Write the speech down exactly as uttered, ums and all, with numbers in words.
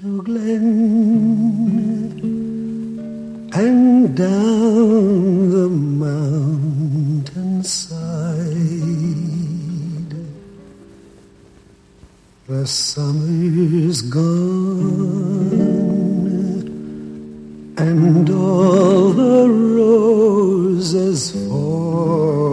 to glen and down the mountainside. The summer's gone and all the roses fall